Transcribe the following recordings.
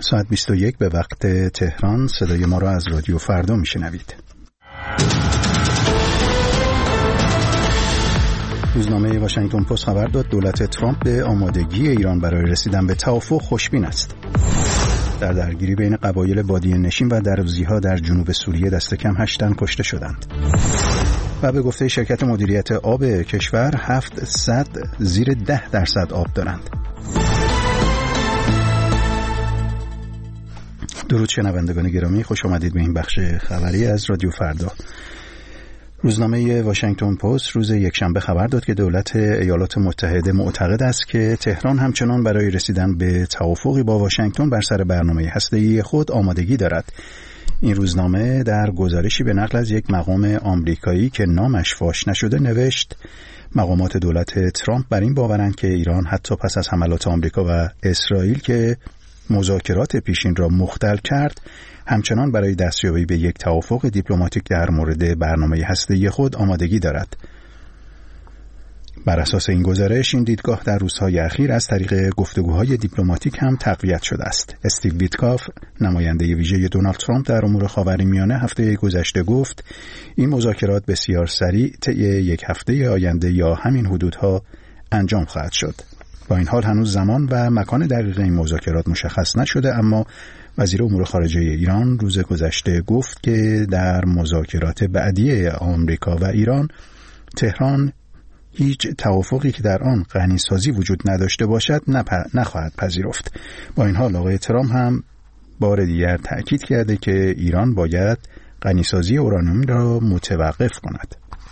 ساعت 21 به وقت تهران. صدای ما را از رادیو فردا میشنوید. روزنامه واشنگتن پست خبر داد دولت ترامپ به آمادگی ایران برای رسیدن به توافق خوشبین است. در درگیری بین قبایل بادیه نشین و دروزی‌ها در جنوب سوریه دست کم 8 تن کشته شدند. و به گفته شرکت مدیریت آب کشور 700 زیر 10% آب دارند. درود شنوندگان گرامی، خوش آمدید به این بخش خبری از رادیو فردا. روزنامه واشنگتن پست روز یکشنبه خبر داد که دولت ایالات متحده معتقد است که تهران همچنان برای رسیدن به توافقی با واشنگتن بر سر برنامه هسته‌ای خود آمادگی دارد. این روزنامه در گزارشی به نقل از یک مقام آمریکایی که نامش فاش نشده نوشت مقامات دولت ترامپ بر این باورند که ایران حتی پس از حملات آمریکا و اسرائیل که مذاکرات پیشین را مختل کرد همچنان برای دستیابی به یک توافق دیپلماتیک در مورد برنامه هسته‌ای خود آمادگی دارد. بر اساس این گزارش این دیدگاه در روزهای اخیر از طریق گفتگوهای دیپلماتیک هم تقویت شده است. استیو ویتکاف، نماینده ویژه دونالد ترامپ در امور خاورمیانه هفته گذشته گفت این مذاکرات بسیار سریع طی یک هفته آینده یا همین حدودها انجام خواهد شد. با این حال هنوز زمان و مکان دقیق این مذاکرات مشخص نشده، اما وزیر امور خارجه ایران روز گذشته گفت که در مذاکرات بعدی آمریکا و ایران تهران هیچ توافقی که در آن غنیسازی وجود نداشته باشد نخواهد پذیرفت. با این حال آقای ترامپ هم بار دیگر تأکید کرده که ایران باید غنیسازی اورانیوم را متوقف کند.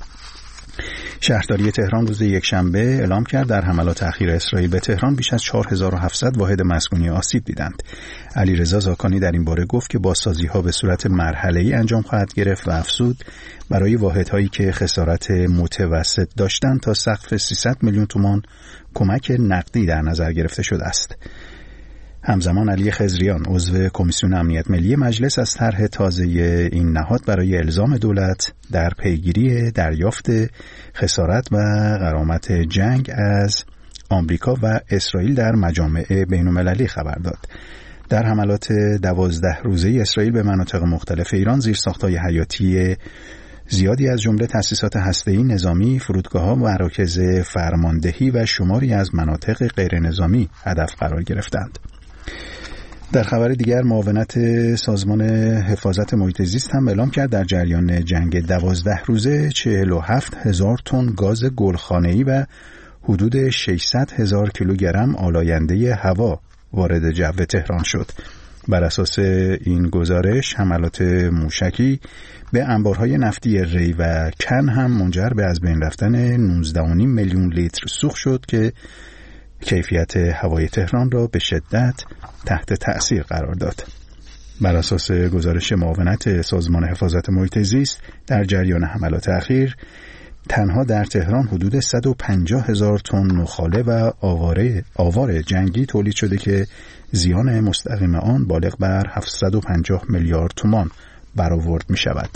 شهرداری تهران روز یکشنبه اعلام کرد در حملات اخیر اسرائیل به تهران بیش از 4700 واحد مسکونی آسیب دیدند. علیرضا زاکانی در این باره گفت که بازسازی‌ها به صورت مرحله‌ای انجام خواهد گرفت و افزود برای واحدهایی که خسارت متوسط داشتند تا سقف 300 میلیون تومان کمک نقدی در نظر گرفته شده است. همزمان علی خضریان عضو کمیسیون امنیت ملی مجلس از طرح تازه این نهاد برای الزام دولت در پیگیری دریافت خسارت و غرامت جنگ از آمریکا و اسرائیل در مجامع بین‌المللی خبر داد. در حملات 12 روزه اسرائیل به مناطق مختلف ایران زیرساخت‌های حیاتی زیادی از جمله تأسیسات هسته‌ای نظامی، فرودگاه‌ها و مراکز فرماندهی و شماری از مناطق غیر نظامی هدف قرار گرفتند. در خبر دیگر معاونت سازمان حفاظت محیط زیست هم اعلام کرد در جریان جنگ 12 روزه 47,000 تن گاز گلخانه‌ای و حدود 600,000 کیلوگرم آلاینده هوا وارد جو تهران شد. بر اساس این گزارش حملات موشکی به انبارهای نفتی ری و کن هم منجر به از بین رفتن 19.5 میلیون لیتر سوخت شد که کیفیت هوای تهران را به شدت تحت تأثیر قرار داد. بر اساس گزارش معاونت سازمان حفاظت محیط زیست در جریان حملات اخیر تنها در تهران حدود 150,000 تن نخاله و آوار جنگی تولید شده که زیان مستقیم آن بالغ بر 750 میلیارد تومان برآورد می شود.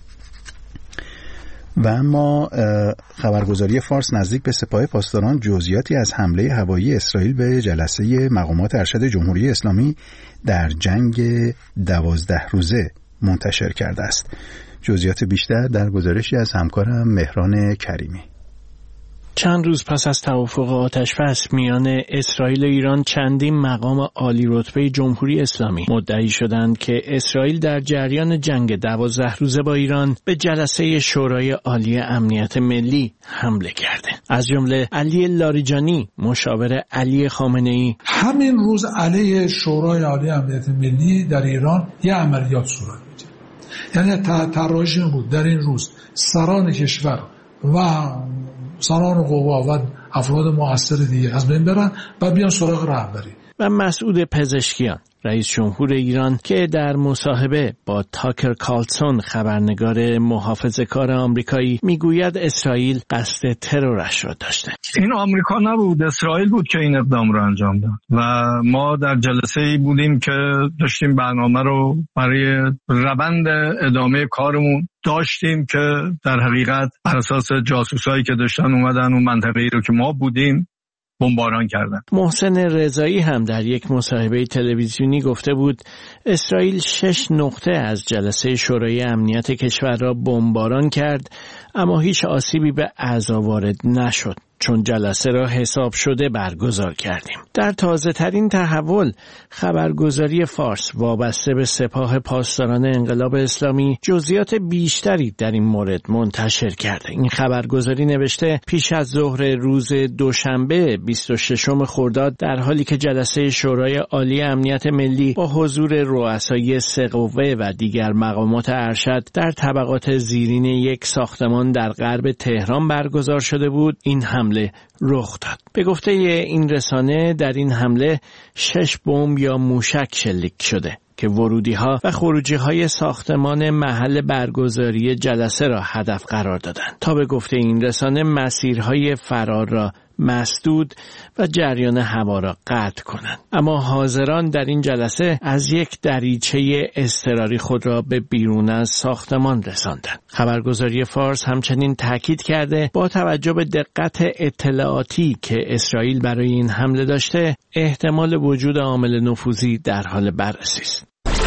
و اما خبرگزاری فارس نزدیک به سپاه پاسداران جزئیاتی از حمله هوایی اسرائیل به جلسه مقامات ارشد جمهوری اسلامی در جنگ 12 روزه منتشر کرده است. جزئیات بیشتر در گزارشی از همکارم مهران کریمی. چند روز پس از توافق آتش‌بس میان اسرائیل و ایران چندین مقام عالی رتبه جمهوری اسلامی مدعی شدند که اسرائیل در جریان جنگ 12 روزه با ایران به جلسه شورای عالی امنیت ملی حمله کرده. از جمله علی لاریجانی مشاور علی خامنه‌ای همین روز علیه شورای عالی امنیت ملی در ایران یه عملیات صورت میگیره. یعنی تراژی بود در این روز سران کشور و سران قوا و افراد مؤثر دیگه از بین برن و بیان سراغ رهبری. و مسعود پزشکیان رئیس جمهور ایران که در مصاحبه با تاکر کارلسون خبرنگار محافظه‌کار آمریکایی میگوید اسرائیل قصد ترورش را داشته. این آمریکا نبود، اسرائیل بود که این اقدام را انجام داد و ما در جلسه‌ای بودیم که داشتیم برنامه رو برای روند ادامه کارمون داشتیم که در حقیقت بر اساس جاسوسایی که داشتن اومدن اون منطقه‌ای رو که ما بودیم بمباران کردند. محسن رضایی هم در یک مصاحبه تلویزیونی گفته بود اسرائیل 6 نقطه از جلسه شورای امنیت کشور را بمباران کرد، اما هیچ آسیبی به اعضا وارد نشد، چون جلسه را حساب شده برگزار کردیم. در تازه ترین تحول، خبرگزاری فارس وابسته به سپاه پاسداران انقلاب اسلامی جزئیات بیشتری در این مورد منتشر کرده. این خبرگزاری نوشته پیش از ظهر روز دوشنبه 26 خرداد، در حالی که جلسه شورای عالی امنیت ملی با حضور رؤسای سه قوه و دیگر مقامات ارشد در طبقات زیرین یک ساختمان در غرب تهران برگزار شده بود، این حمله رخ داد. به گفته این رسانه در این حمله 6 بمب یا موشک شلیک شده که ورودی‌ها و خروجی‌های ساختمان محل برگزاری جلسه را هدف قرار دادند تا به گفته این رسانه مسیرهای فرار را مسدود و جریان هوا را قطع کنند. اما حاضران در این جلسه از یک دریچه اضطراری خود را به بیرون از ساختمان رساندند. خبرگزاری فارس همچنین تاکید کرده با توجه به دقت اطلاعاتی که اسرائیل برای این حمله داشته، احتمال وجود عامل نفوذی در حال بررسی است.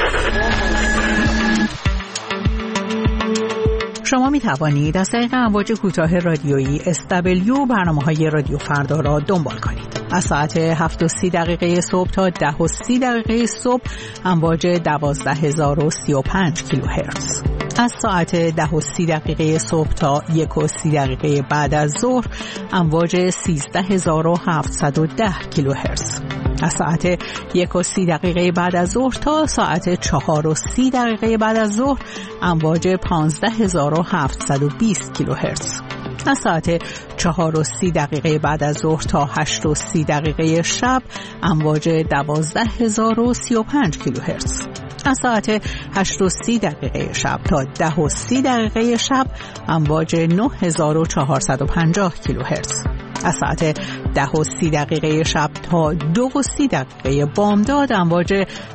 شما می توانید از طریق امواج کوتاه رادیویی SW برنامه‌های رادیو فردا را دنبال کنید. از ساعت 7:30 صبح تا 10:30 صبح امواج 12035 کیلوهرتز. از ساعت 10:30 صبح تا 1:30 بعد از ظهر امواج 13710 کیلوهرتز. از ساعت 1:30 بعد از ظهر تا ساعت 4:30 بعد از ظهر امواج 15720 کیلوهرتز. از ساعت 4:30 بعد از ظهر تا 8:30 شب امواج 12035 کیلوهرتز. از ساعت 8:30 شب تا 10:30 شب امواج 9450 کیلوهرتز. از ساعت 10:30 شب تا 2:30 بامداد امواج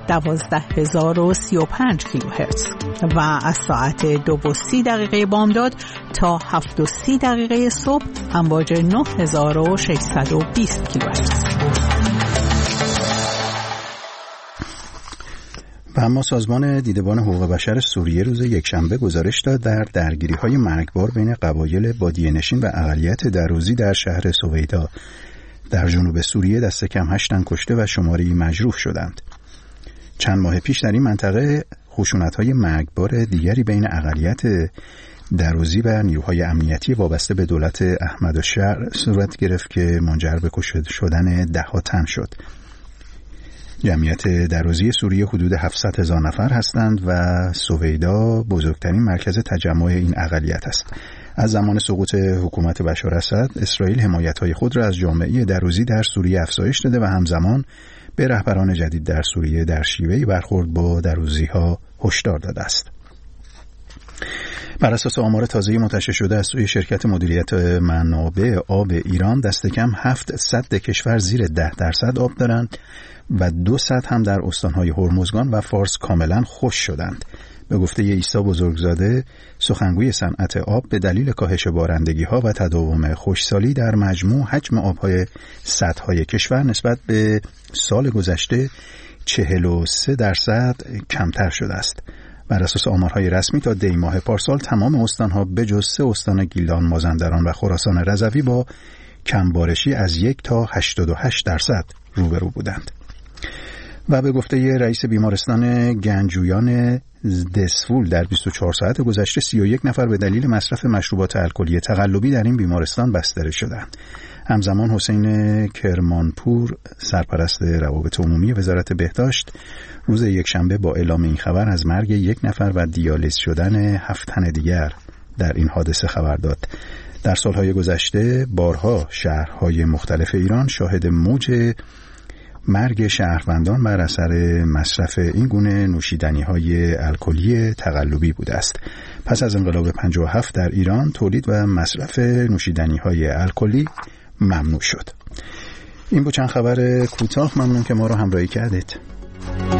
12035 کیلوهرتز و از ساعت 2:30 بامداد تا 7:30 صبح امواج 9620 کیلوهرتز. و اما سازمان دیدبان حقوق بشر سوریه روز یکشنبه گزارش داد در درگیری‌های مرگبار بین قبایل بادیه‌نشین و اقلیت دروزی در شهر سویدا در جنوب سوریه دست کم 8 تن کشته و شماری مجروح شدند. چند ماه پیش در این منطقه خشونت‌های مرگبار دیگری بین اقلیت دروزی و نیروهای امنیتی وابسته به دولت احمدالشهر صورت گرفت که منجر به کشته شدن 10 تن شد. جمعیت دروزی سوریه حدود 700,000 نفر هستند و سویدا بزرگترین مرکز تجمع این اقلیت است. از زمان سقوط حکومت بشار اسد، اسرائیل حمایت‌های خود را از جامعه دروزی در سوریه افزایش داده و همزمان به رهبران جدید در سوریه در شیوهی برخورد با دروزی‌ها هشدار داده است. بر اساس آمار تازه منتشر شده از سوی شرکت مدیریت منابع آب ایران، دست کم 7 سد کشور زیر 10% آب دارند و 2 سد هم در استانهای هرمزگان و فارس کاملا خشک شدند. به گفته عیسی بزرگزاده، سخنگوی صنعت آب، به دلیل کاهش بارندگی‌ها و تداوم خشکسالی در مجموع حجم آب‌های سدهای کشور نسبت به سال گذشته 43% کمتر شده است. بر اساس آمارهای رسمی تا دی ماه پارسال تمام استانها به جز 3 استان گیلان، مازندران و خراسان رضوی با کمبارشی از 1 تا 88% روبرو بودند. و به گفته رئیس بیمارستان گنجویان دسفول در 24 ساعت گذشته 31 نفر به دلیل مصرف مشروبات الکلی تقلبی در این بیمارستان بستری شدند. همزمان حسین کرمانپور، سرپرست روابط عمومی وزارت بهداشت، روز یکشنبه با اعلام این خبر از مرگ 1 نفر و دیالیز شدن 7 تن دیگر در این حادثه خبر داد. در سالهای گذشته بارها شهرهای مختلف ایران شاهد موج مرگ شهروندان بر اثر مصرف این گونه نوشیدنی‌های الکلی تقلبی بوده است. پس از انقلاب 57 در ایران تولید و مصرف نوشیدنی‌های الکلی ممنوع شد. این بود چند خبر کوتاه. ممنون که ما رو همراهی کردید.